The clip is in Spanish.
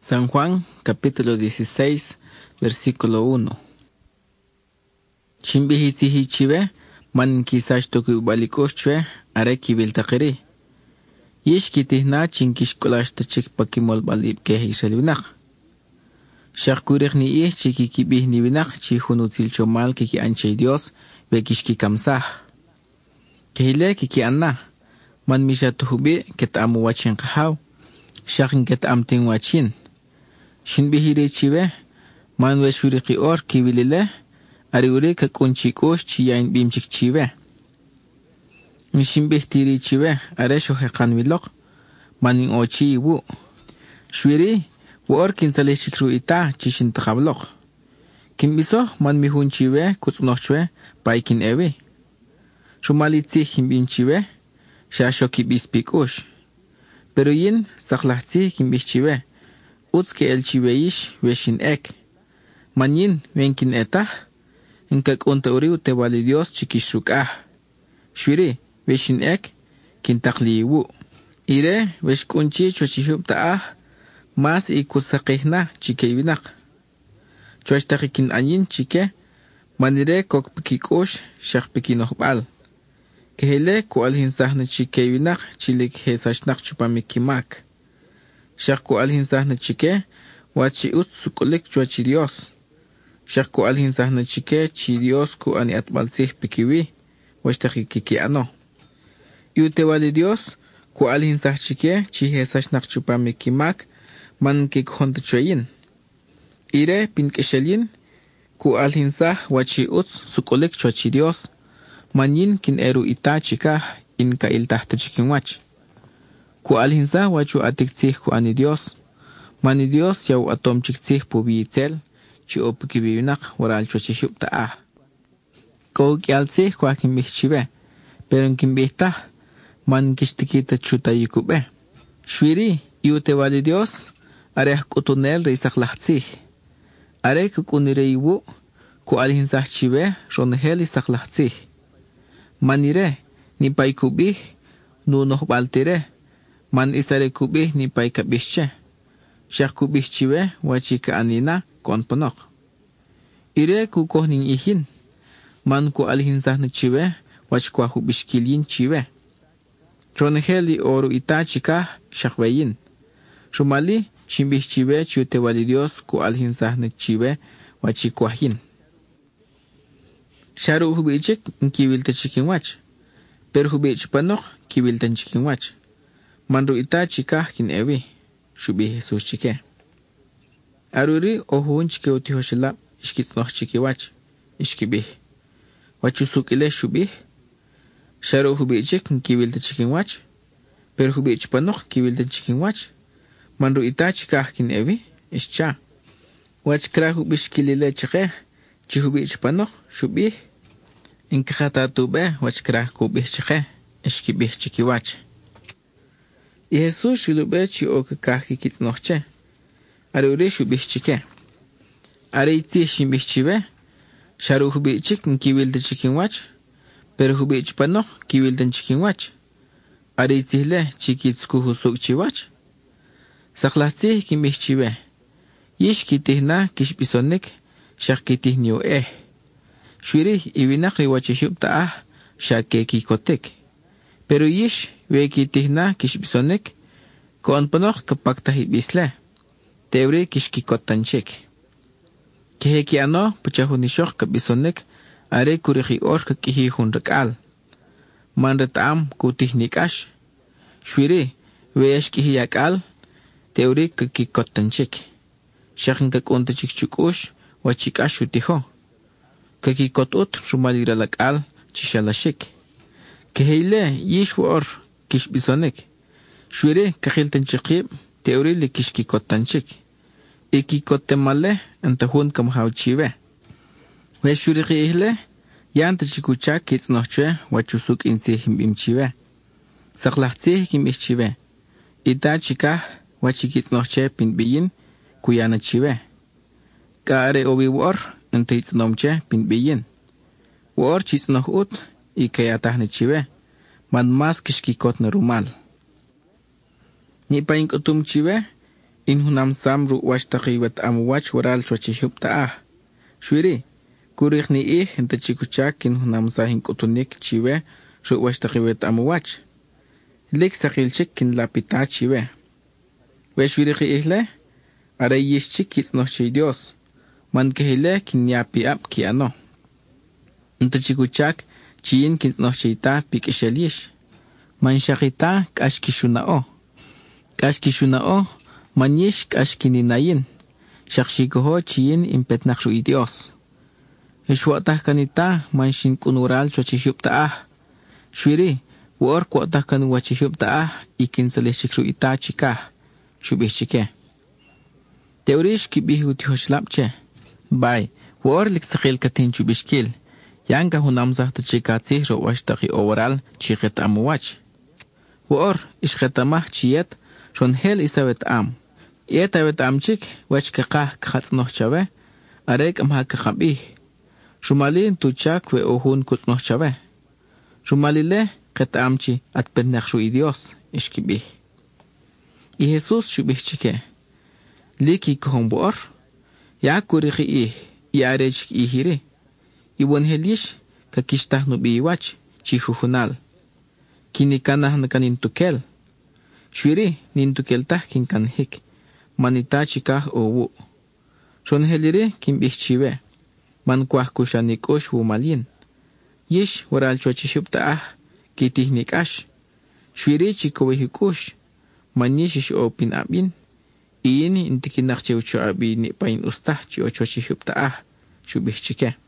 San Juan, capítulo 16, versículo 1. Chimbihisihichive, man kisash toku balikoshchwe, areki viltakiri. Yish kitihna chinkishkolash tachik pakimol balib kehi shalvinak. Shakkurek ni ih chiki kibih ni vinak, chihunutil chomal kiki anche Dios, vekishki kamsah. Kehile kiki anna, man misha tuhubi ket amu wachin kahaw, shakin ket amting wachin. Shinbihire chive, man weshuriki or kivilile, ariure kakunchikosh chiyain bimchik chive. Shinbihtiri chive, aresho hekan vilok, manin ochi iwu. Shwiri, war kinsaleshikru ita chishin takablok. Kimbiso man mihun chive kutsunochwe paikin ewe. Shumalitzi himbim chive, shashoki bispikosh. Pero yin saklahzi himbih chive. Utske el chiveish veshin ek. Manin venkin etah. Inkak unta uriu te wali Dios chikishuk Shwiri veshin ek kintakli iwu. Ire veshkunchi chochishub taah. Mas ikusakihna chike winak. Chochtakikin anin chike. Manire kok pikikosh shak pikinohbal. Kehele ku alhinsahna chike winak chilik hesashnak chupamikimak. Shakku alhinsahna chike, wachi ut sukulik chuachi Dios. Shakku alhinsahna chike, chi Dios ku ani atbalsih pikiwi, washtaki kiki ano. Iute wali Dios, ku alhinsah chike, chi hesashnak chupamikimak, man kikhonta chuayin. Ire pinkeshelyin, ku alhinsah wachi ut sukulik chuachi Dios, manyin kin eru ita chika, inka iltahta chikin wach. Ku alhinsa wachu atiktsih ku ani Dios. Mani Dios yaw atom chiktsih pu biitel, chi opikibiwinak waral chochishub taah. Kou kialtsih ku akin bihchive, pero kin bihtah, man kishtikita chuta yikube. Shwiri, iute wali Dios, areh kutunel reisak lahtsih. Are kukunire iwu, ku alhinsah chive, ronhel isak lahtsih. Manire, ni paikubih, nunoh baltire, man isare kubih ni pay kabihche. Shak kubih chive wachika anina konpanok. Ire kukoh ning ihin. Man ku alhinsah na chive wachkwa hubishkilin chive. Troneheli oru ita chika shakwayin. Shumali shimbih chive chute wali Dios ku alhinsah na chive wachikwahin. Sharu hubichik nkiwilta chikin wach. Per hubich panok kiwiltan chikin wach. Manru ita chika kin ewi, shubi Jesus chike. Aruri ohun chike utihoshila, ishkitnoh chike wach, ishkibih. Wachusuk ile shubih. Sharu hubichik nkiwilta chikin wach. Per hubich panok kiwilta chikin wach. Manru ita chika kin ewi, ishcha. Wach kra hubishkilile chike, chi hubich panok, shubih. Inkahata tube, wach kra kubih chike, ishkibih chiki wach. Y Jesús shilube chi oka kahki kitnoche. Are ure shubih chike. Are iti shimbih chive. Sharu hubichik nkiwilta chikin wach. Pero hubich panok kiwiltan chikin wach. Are itihle chikitsku husuk chiwach. Saklasih kimbih chive. Yish kitihna kishbisonik. Shak kitihniyo Shwiri iwinak riwachishub taah. Shak kikotek. Pero yish we kitihna kishbisonik, koon panok kapak tahibisle, teori kishkikotanchik. Kiheki ano, pachahunishok kabisonik, are kuriki or kakihihun rakal. Manrataam kutihnik Shwiri, we ashkihiyakal, teori kakikotanchik. Shakin kakuntachik chukush, wachikash utiho. Kakikotut rumaliralakal, chishalashik. Kehile yish war kishbisonik. Shwiri kahiltan chikib, teori li kishkikotanchik. Ikikotemale antahun kamhauchive. We shwiri ihle, yanta chikuchak kitsnochwe wachusuk insi himbimchive. Saklahti kimbichive. Ita chikah wachikitsnoche pinbiyin kuyana chive. Kaare obi war antahitsnomche pinbiyin. War chitsnoch ut, ikayatahne chive, man mas kishkikot na rumal. Ni painkotum chive, in hunam sam ru washtaqi wet amwach waral chwachihub ta'ah. Shwiri, kurik ni inta chikuchak in hunam sahin kutunik chiwe ru washtaqi wet amwach. Lik sakilchik kin lapita chiwe. We shwiri ihle, are yishchik kitsnochi Dios. Man kehile kin yapi ap ki ano. Inta chikuchak chiin kitsnochita pikishelish. Man shakita kashkishunao. Kashkishunao, manish kashkininayin. Shakshikoho chiin impetnakshu i Dios. Ishwatah kanita man shin kunural chwachihub ta'ah. Shwiri, war kwatah kan wachihub ta'ah ikin salishikru ita chikah. Shubih chike. Teorish kibih utihoslapche. Bay, war liksakil katin chubishkil. Yanga hunamzah ta chikatsi ro washtaki oral chiket amuwach. War ishketamah chiyet ron hel isawet am. Ietawet amchik wach kakah katsnoh chawe. Arek amha kakabih. Shumalin tuchak we ohun kutsnoh chawe. Shumalile ket amchi at pennakshu i Dios ishkibih. I Jesus shubih chike. Liki kohon boor. Ya kuriki i arech i hiri. Iwan helish kakishtah nubi iwach chihuhunal. Kinikanah na kanintukel. Shwiri nintukeltah kinkanhik. Manita chikah owu. Shon heliri kimbihchiwe. Man kwah kushanikosh wumalin. Yish waral chwachishub ta'ah kitihnik-ash. Shwiri chikowehikush. Manishish opin abin. Iini intikinach chewcho abin pain ustah chi ochwachishub ta'ah. Shubih chike.